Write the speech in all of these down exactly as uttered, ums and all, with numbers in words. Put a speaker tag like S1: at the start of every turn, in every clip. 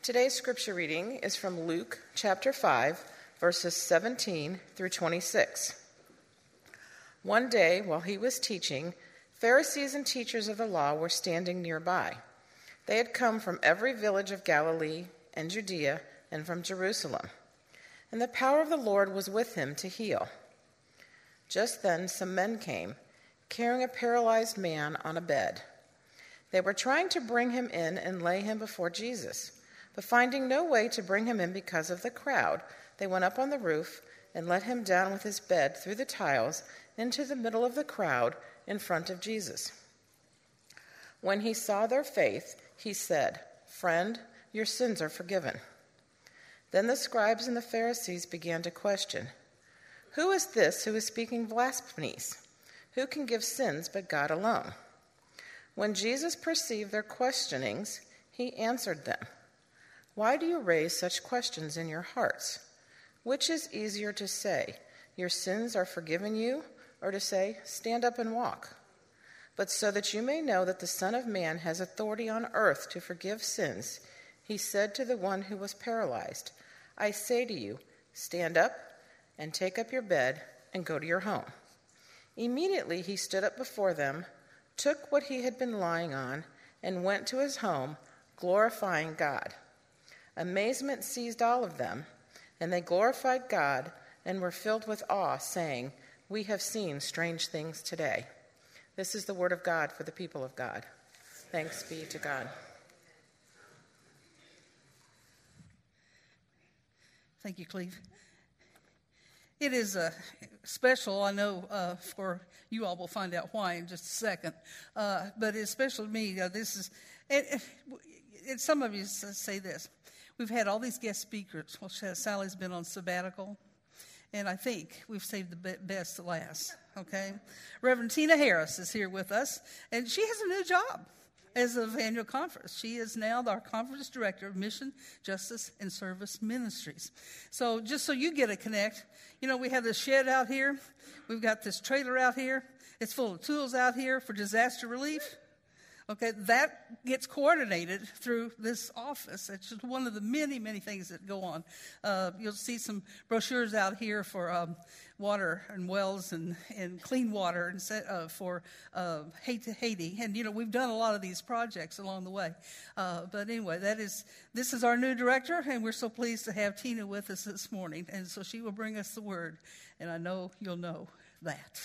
S1: Today's scripture reading is from Luke chapter five, verses seventeen through twenty-six. One day, while he was teaching, Pharisees and teachers of the law were standing nearby. They had come from every village of Galilee and Judea and from Jerusalem. And the power of the Lord was with him to heal. Just then some men came, carrying a paralyzed man on a bed. They were trying to bring him in and lay him before Jesus. But finding no way to bring him in because of the crowd, they went up on the roof and let him down with his bed through the tiles into the middle of the crowd in front of Jesus. When he saw their faith, he said, "Friend, your sins are forgiven." Then the scribes and the Pharisees began to question, "Who is this who is speaking blasphemies? Who can give sins but God alone?" When Jesus perceived their questionings, he answered them, "Why do you raise such questions in your hearts? Which is easier to say, 'Your sins are forgiven you,' or to say, 'Stand up and walk'? But so that you may know that the Son of Man has authority on earth to forgive sins," he said to the one who was paralyzed, "I say to you, stand up and take up your bed and go to your home." Immediately he stood up before them, took what he had been lying on, and went to his home, glorifying God. Amazement seized all of them, and they glorified God and were filled with awe, saying, "We have seen strange things today." This is the word of God for the people of God. Thanks be to God.
S2: Thank you, Cleve. It is uh, special, I know, uh, for you all. We'll find out why in just a second. Uh, but it's special to me. Uh, this is, and, and some of you say this. We've had all these guest speakers. Well, Sally's been on sabbatical, and I think we've saved the best to last, okay? Reverend Tina Harris is here with us, and she has a new job as of annual conference. She is now our conference director of Mission, Justice, and Service Ministries. So just so you get a connect, you know, we have this shed out here. We've got this trailer out here. It's full of tools out here for disaster relief. Okay, that gets coordinated through this office. It's just one of the many, many things that go on. Uh, you'll see some brochures out here for um, water and wells and, and clean water and set, uh, for uh, Haiti. And, you know, we've done a lot of these projects along the way. Uh, but anyway, that is this is our new director, and we're so pleased to have Tina with us this morning. And so she will bring us the word, and I know you'll know that.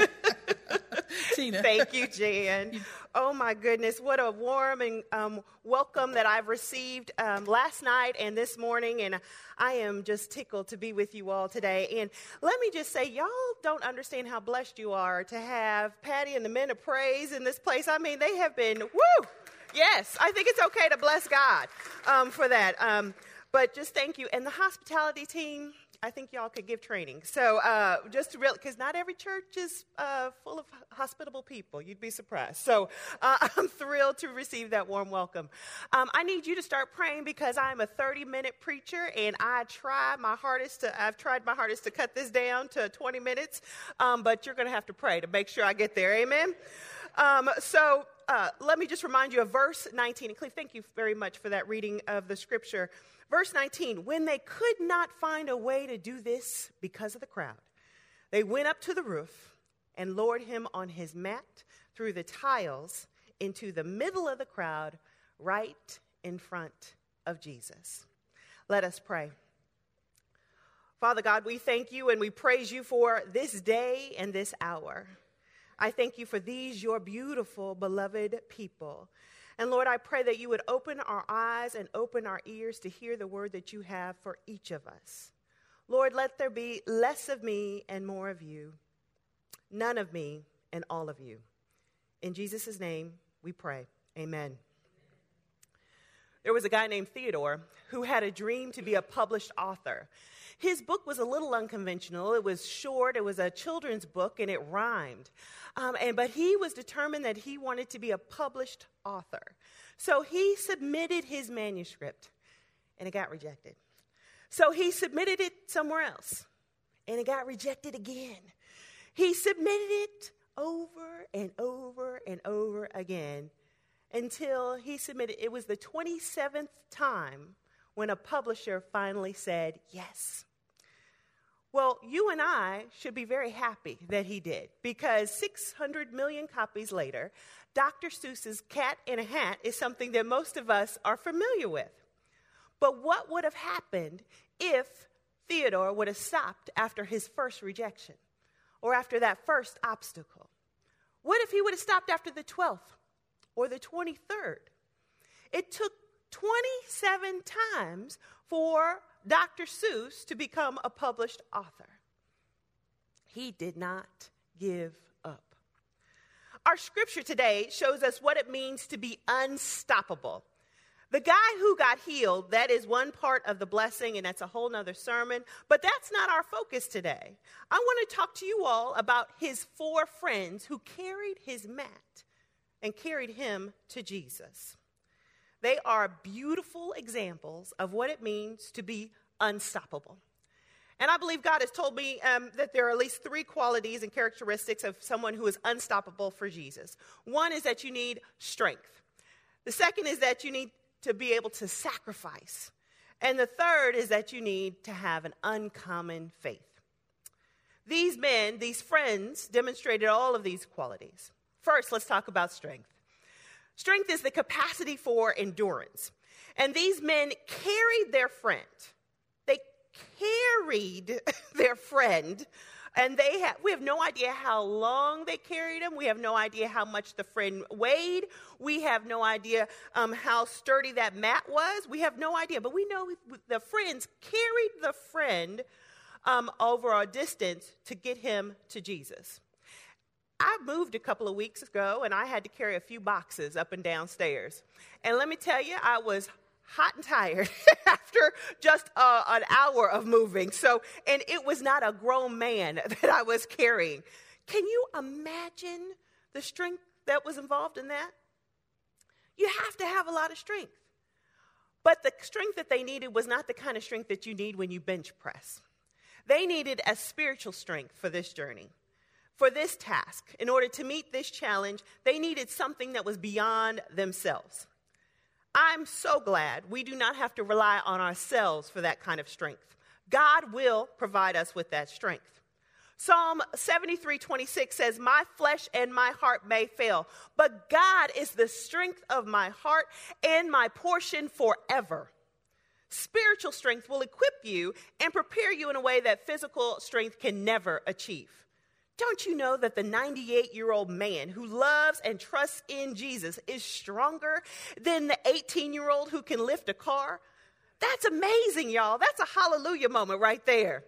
S2: Tina.
S3: Thank you, Jan. Oh, my goodness. What a warm and um, welcome that I've received um, last night and this morning. And I am just tickled to be with you all today. And let me just say, y'all don't understand how blessed you are to have Patty and the Men of Praise in this place. I mean, they have been, woo! Yes, I think it's okay to bless God um, for that. Um, but just thank you. And the hospitality team, I think y'all could give training. So uh, just to real, because not every church is uh, full of hospitable people. You'd be surprised. So uh, I'm thrilled to receive that warm welcome. Um, I need you to start praying because I'm a thirty-minute preacher, and I try my hardest to. I've tried my hardest to cut this down to twenty minutes, um, but you're going to have to pray to make sure I get there. Amen. Um, so uh, let me just remind you of verse nineteen. And Cleve, thank you very much for that reading of the scripture. Verse nineteen, when they could not find a way to do this because of the crowd, they went up to the roof and lowered him on his mat through the tiles into the middle of the crowd, right in front of Jesus. Let us pray. Father God, we thank you and we praise you for this day and this hour. I thank you for these, your beautiful, beloved people. And Lord, I pray that you would open our eyes and open our ears to hear the word that you have for each of us. Lord, let there be less of me and more of you, none of me and all of you. In Jesus' name we pray. Amen. There was a guy named Theodore who had a dream to be a published author. His book was a little unconventional. It was short. It was a children's book, and it rhymed. Um, and but he was determined that he wanted to be a published author. So he submitted his manuscript, and it got rejected. So he submitted it somewhere else, and it got rejected again. He submitted it over and over and over again until he submitted. It was the twenty-seventh time when a publisher finally said yes. Well, you and I should be very happy that he did, because six hundred million copies later, Doctor Seuss's Cat in a Hat is something that most of us are familiar with. But what would have happened if Theodore would have stopped after his first rejection, or after that first obstacle? What if he would have stopped after the twelfth or the twenty-third? It took twenty-seven times for Doctor Seuss to become a published author. He did not give up. Our scripture today shows us what it means to be unstoppable. The guy who got healed, that is one part of the blessing, and that's a whole nother sermon, but that's not our focus today. I want to talk to you all about his four friends who carried his mat and carried him to Jesus. They are beautiful examples of what it means to be unstoppable. And I believe God has told me um, that there are at least three qualities and characteristics of someone who is unstoppable for Jesus. One is that you need strength. The second is that you need to be able to sacrifice. And the third is that you need to have an uncommon faith. These men, these friends, demonstrated all of these qualities. First, let's talk about strength. Strength is the capacity for endurance. And these men carried their friend. They carried their friend. And they have, we have no idea how long they carried him. We have no idea how much the friend weighed. We have no idea um, how sturdy that mat was. We have no idea. But we know the friends carried the friend um, over a distance to get him to Jesus. I moved a couple of weeks ago, and I had to carry a few boxes up and down stairs. And let me tell you, I was hot and tired after just uh, an hour of moving. So, and it was not a grown man that I was carrying. Can you imagine the strength that was involved in that? You have to have a lot of strength. But the strength that they needed was not the kind of strength that you need when you bench press. They needed a spiritual strength for this journey, for this task. In order to meet this challenge, they needed something that was beyond themselves. I'm so glad we do not have to rely on ourselves for that kind of strength. God will provide us with that strength. Psalm seventy-three twenty-six says, "My flesh and my heart may fail, but God is the strength of my heart and my portion forever." Spiritual strength will equip you and prepare you in a way that physical strength can never achieve. Don't you know that the ninety-eight-year-old man who loves and trusts in Jesus is stronger than the eighteen-year-old who can lift a car? That's amazing, y'all. That's a hallelujah moment right there.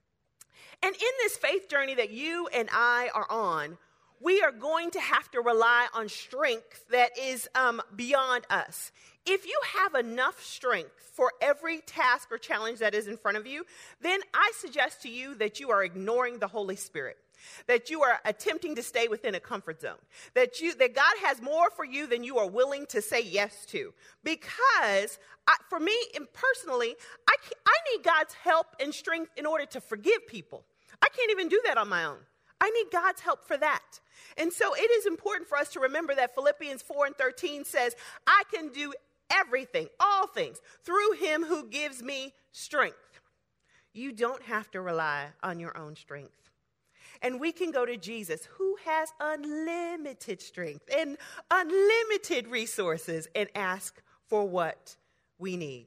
S3: And in this faith journey that you and I are on, we are going to have to rely on strength that is um, beyond us. If you have enough strength for every task or challenge that is in front of you, then I suggest to you that you are ignoring the Holy Spirit, that you are attempting to stay within a comfort zone, that you that God has more for you than you are willing to say yes to. Because I, for me, and personally, I, I need God's help and strength in order to forgive people. I can't even do that on my own. I need God's help for that. And so it is important for us to remember that Philippians four and thirteen says, "I can do everything, all things, through him who gives me strength." You don't have to rely on your own strength. And we can go to Jesus, who has unlimited strength and unlimited resources, and ask for what we need.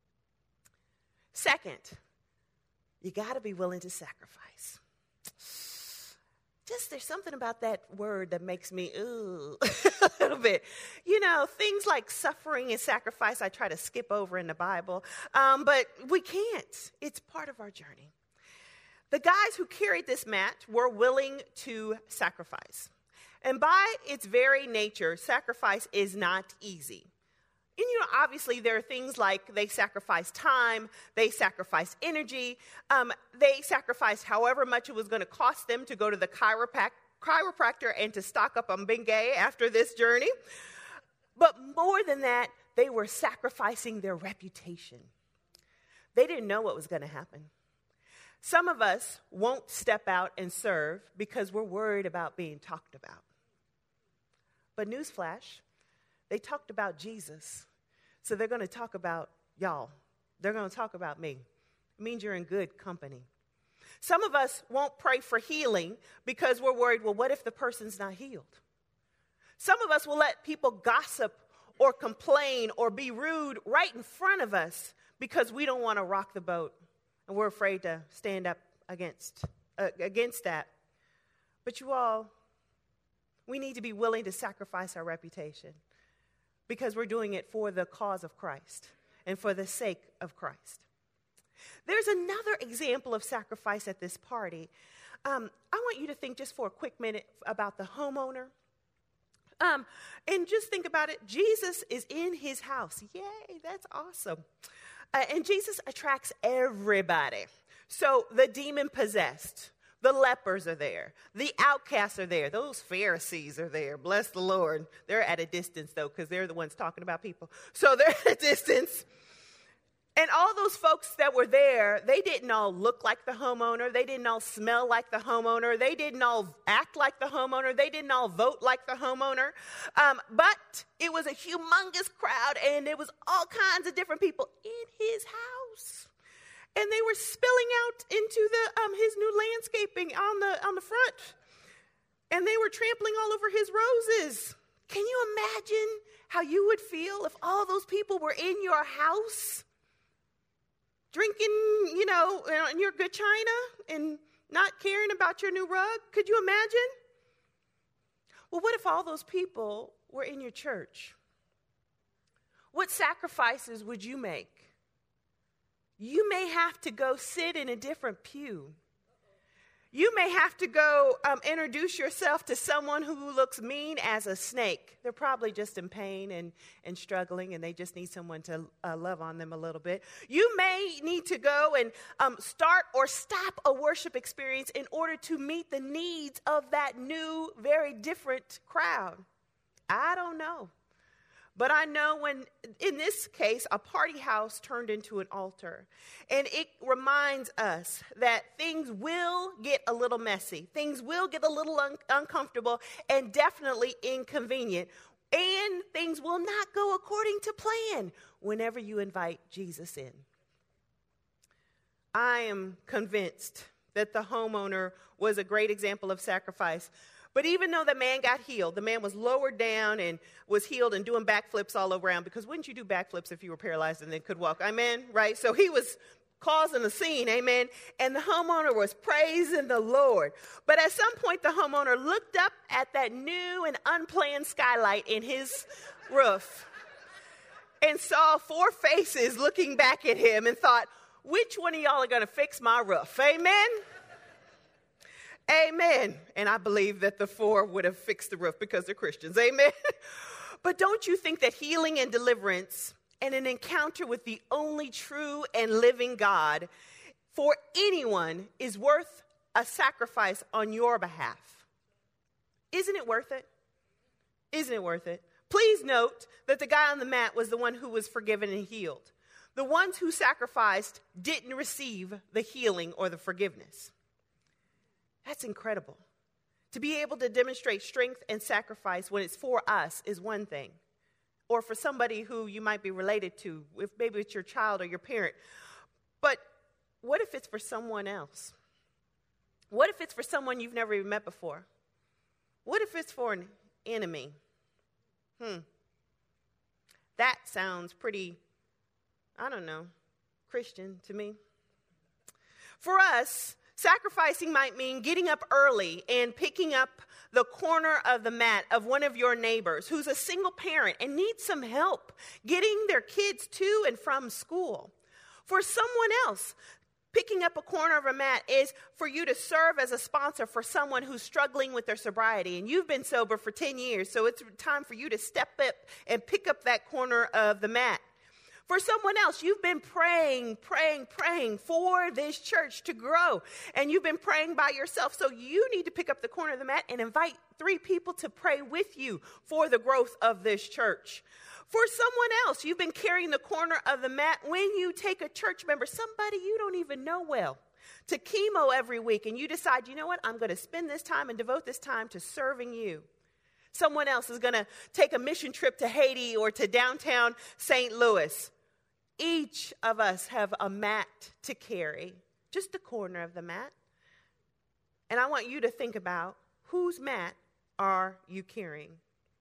S3: Second, you got to be willing to sacrifice. Just there's something about that word that makes me, ooh, a little bit. You know, things like suffering and sacrifice, I try to skip over in the Bible, um, but we can't. It's part of our journey. The guys who carried this mat were willing to sacrifice. And by its very nature, sacrifice is not easy. And, you know, obviously there are things like they sacrificed time, they sacrificed energy, um, they sacrificed however much it was going to cost them to go to the chiroprac- chiropractor and to stock up on Bengay after this journey. But more than that, they were sacrificing their reputation. They didn't know what was going to happen. Some of us won't step out and serve because we're worried about being talked about. But newsflash, they talked about Jesus, so they're going to talk about y'all They're going to talk about me. It means you're in good company. Some of us won't pray for healing because we're worried, well, what if the person's not healed? Some of us will let people gossip or complain or be rude right in front of us because we don't want to rock the boat and we're afraid to stand up against, uh, against that. But you all, we need to be willing to sacrifice our reputation because we're doing it for the cause of Christ and for the sake of Christ. There's another example of sacrifice at this party. Um, I want you to think just for a quick minute about the homeowner. Um, and just think about it. Jesus is in his house. Yay, that's awesome. Uh, and Jesus attracts everybody. So the demon-possessed, the lepers are there. The outcasts are there. Those Pharisees are there. Bless the Lord. They're at a distance, though, because they're the ones talking about people. So they're at a distance. And all those folks that were there, they didn't all look like the homeowner. They didn't all smell like the homeowner. They didn't all act like the homeowner. They didn't all vote like the homeowner. Um, but it was a humongous crowd, and it was all kinds of different people in his house. And they were spilling out into the um, his new landscaping on the on the front. And they were trampling all over his roses. Can you imagine how you would feel if all those people were in your house? Drinking, you know, in your good china and not caring about your new rug? Could you imagine? Well, what if all those people were in your church? What sacrifices would you make? You may have to go sit in a different pew. You may have to go um, introduce yourself to someone who looks mean as a snake. They're probably just in pain and, and struggling, and they just need someone to uh, love on them a little bit. You may need to go and um, start or stop a worship experience in order to meet the needs of that new, very different crowd. I don't know. But I know when, in this case, a party house turned into an altar. And it reminds us that things will get a little messy. Things will get a little un- uncomfortable and definitely inconvenient. And things will not go according to plan whenever you invite Jesus in. I am convinced that the homeowner was a great example of sacrifice. But even though the man got healed, the man was lowered down and was healed and doing backflips all around, because wouldn't you do backflips if you were paralyzed and then could walk? Amen? Right? So he was causing a scene, amen? And the homeowner was praising the Lord. But at some point, the homeowner looked up at that new and unplanned skylight in his roof and saw four faces looking back at him and thought, which one of y'all are going to fix my roof? Amen? Amen. And I believe that the four would have fixed the roof because they're Christians. Amen. But don't you think that healing and deliverance and an encounter with the only true and living God for anyone is worth a sacrifice on your behalf? Isn't it worth it? Isn't it worth it? Please note that the guy on the mat was the one who was forgiven and healed. The ones who sacrificed didn't receive the healing or the forgiveness. That's incredible. To be able to demonstrate strength and sacrifice when it's for us is one thing. Or for somebody who you might be related to, if maybe it's your child or your parent. But what if it's for someone else? What if it's for someone you've never even met before? What if it's for an enemy? Hmm. That sounds pretty, I don't know, Christian to me. For us, sacrificing might mean getting up early and picking up the corner of the mat of one of your neighbors who's a single parent and needs some help getting their kids to and from school. For someone else, picking up a corner of a mat is for you to serve as a sponsor for someone who's struggling with their sobriety. And you've been sober for ten years, so it's time for you to step up and pick up that corner of the mat. For someone else, you've been praying, praying, praying for this church to grow. And you've been praying by yourself. So you need to pick up the corner of the mat and invite three people to pray with you for the growth of this church. For someone else, you've been carrying the corner of the mat when you take a church member, somebody you don't even know well, to chemo every week. And you decide, you know what, I'm going to spend this time and devote this time to serving you. Someone else is going to take a mission trip to Haiti or to downtown Saint Louis. each of us have a mat to carry, just the corner of the mat. And I want you to think about, whose mat are you carrying?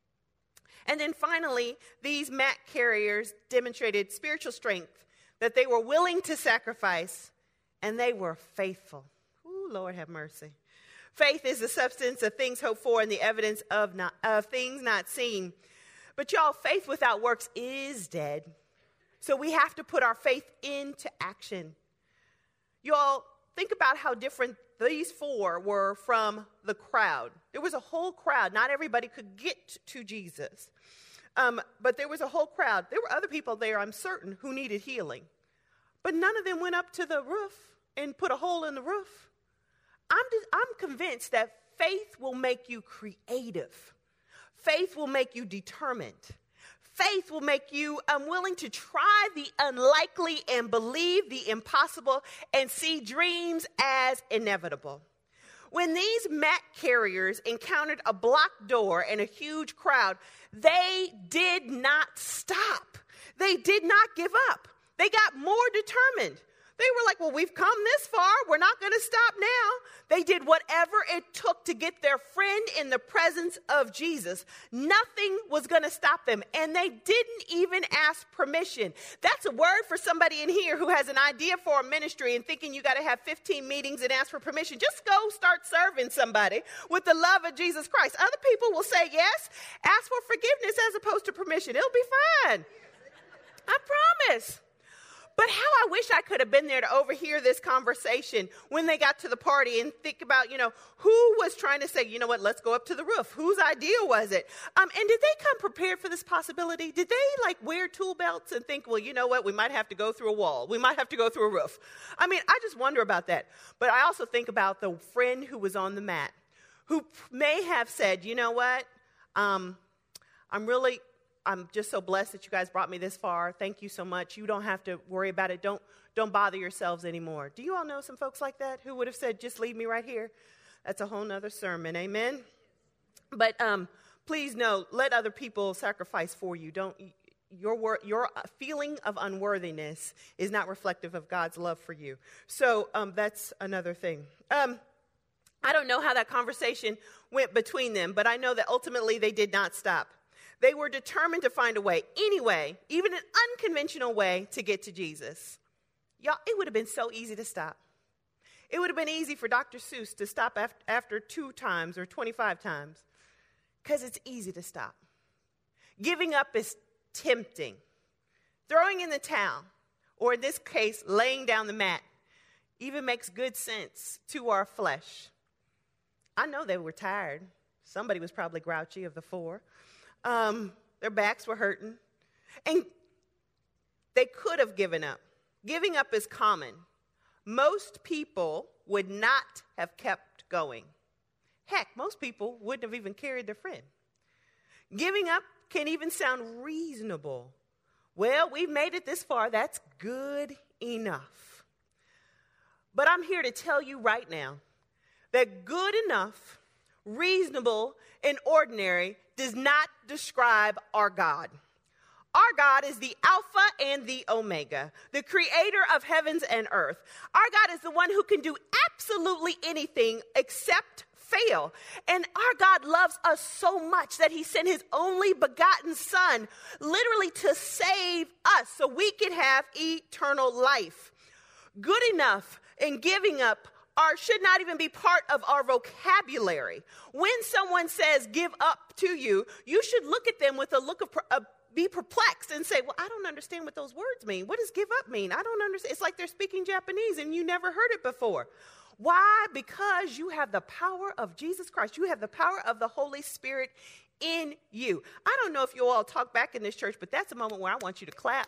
S3: And then finally, these mat carriers demonstrated spiritual strength, that they were willing to sacrifice, and they were faithful. Ooh, Lord have mercy. Faith is the substance of things hoped for and the evidence of, not, of things not seen. But y'all, faith without works is dead. So we have to put our faith into action. Y'all, think about how different these four were from the crowd. There was a whole crowd. Not everybody could get to Jesus. Um, but there was a whole crowd. There were other people there, I'm certain, who needed healing. But none of them went up to the roof and put a hole in the roof. I'm, just, I'm convinced that faith will make you creative. Faith will make you determined. Faith will make you unwilling to try the unlikely and believe the impossible and see dreams as inevitable. When these mat carriers encountered a blocked door and a huge crowd, they did not stop. They did not give up. They got more determined. They were like, well, we've come this far. We're not going to stop now. They did whatever it took to get their friend in the presence of Jesus. Nothing was going to stop them. And they didn't even ask permission. That's a word for somebody in here who has an idea for a ministry and thinking you got to have fifteen meetings and ask for permission. Just go start serving somebody with the love of Jesus Christ. Other people will say yes. Ask for forgiveness as opposed to permission. It'll be fine. I promise. But how I wish I could have been there to overhear this conversation when they got to the party and think about, you know, who was trying to say, you know what, let's go up to the roof. Whose idea was it? Um, and did they come prepared for this possibility? Did they like wear tool belts and think, well, you know what, we might have to go through a wall. We might have to go through a roof. I mean, I just wonder about that. But I also think about the friend who was on the mat who may have said, you know what, um, I'm really... I'm just so blessed that you guys brought me this far. Thank you so much. You don't have to worry about it. Don't don't bother yourselves anymore. Do you all know some folks like that who would have said, just leave me right here? That's a whole nother sermon. Amen. But um, please know, let other people sacrifice for you. Don't your wor- your feeling of unworthiness is not reflective of God's love for you. So um, that's another thing. Um, I don't know how that conversation went between them, but I know that ultimately they did not stop. They were determined to find a way, anyway, even an unconventional way to get to Jesus. Y'all, it would have been so easy to stop. It would have been easy for Doctor Seuss to stop after, after two times or twenty-five times, because it's easy to stop. Giving up is tempting. Throwing in the towel, or in this case, laying down the mat, even makes good sense to our flesh. I know they were tired. Somebody was probably grouchy of the four. Um, their backs were hurting. And they could have given up. Giving up is common. Most people would not have kept going. Heck, most people wouldn't have even carried their friend. Giving up can even sound reasonable. Well, we've made it this far. That's good enough. But I'm here to tell you right now that good enough, reasonable, and ordinary does not describe our God. Our God is the Alpha and the Omega, the creator of heavens and earth. Our God is the one who can do absolutely anything except fail. And our God loves us so much that he sent his only begotten son literally to save us so we could have eternal life. Good enough and giving up Are, should not even be part of our vocabulary. When someone says give up to you, you should look at them with a look of uh, be perplexed and say, well, I don't understand what those words mean. What does give up mean? I don't understand. It's like they're speaking Japanese and you never heard it before. Why? Because you have the power of Jesus Christ. You have the power of the Holy Spirit in you. I don't know if you all talk back in this church, but that's a moment where I want you to clap.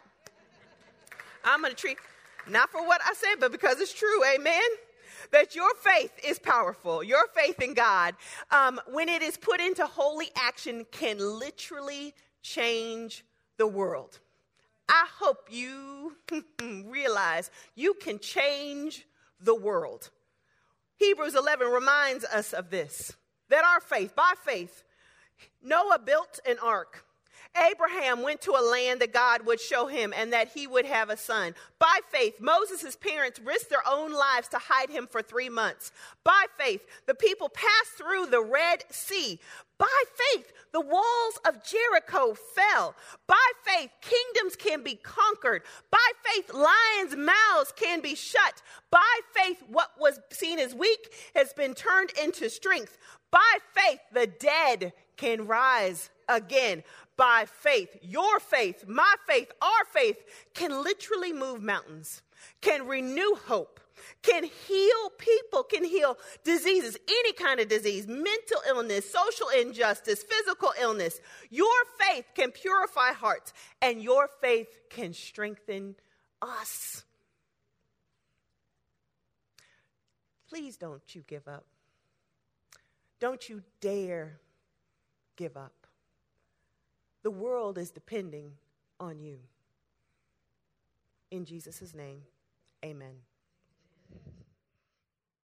S3: I'm going to treat, not for what I said, but because it's true. Amen. That your faith is powerful. Your faith in God, um, when it is put into holy action, can literally change the world. I hope you realize you can change the world. Hebrews eleven reminds us of this, that our faith, by faith, Noah built an ark. Abraham went to a land that God would show him and that he would have a son. By faith, Moses' parents risked their own lives to hide him for three months. By faith, the people passed through the Red Sea. By faith, the walls of Jericho fell. By faith, kingdoms can be conquered. By faith, lions' mouths can be shut. By faith, what was seen as weak has been turned into strength. By faith, the dead can rise again. By faith, your faith, my faith, our faith can literally move mountains, can renew hope, can heal people, can heal diseases, any kind of disease, mental illness, social injustice, physical illness. Your faith can purify hearts, and your faith can strengthen us. Please don't you give up. Don't you dare give up. The world is depending on you. In Jesus' name, amen.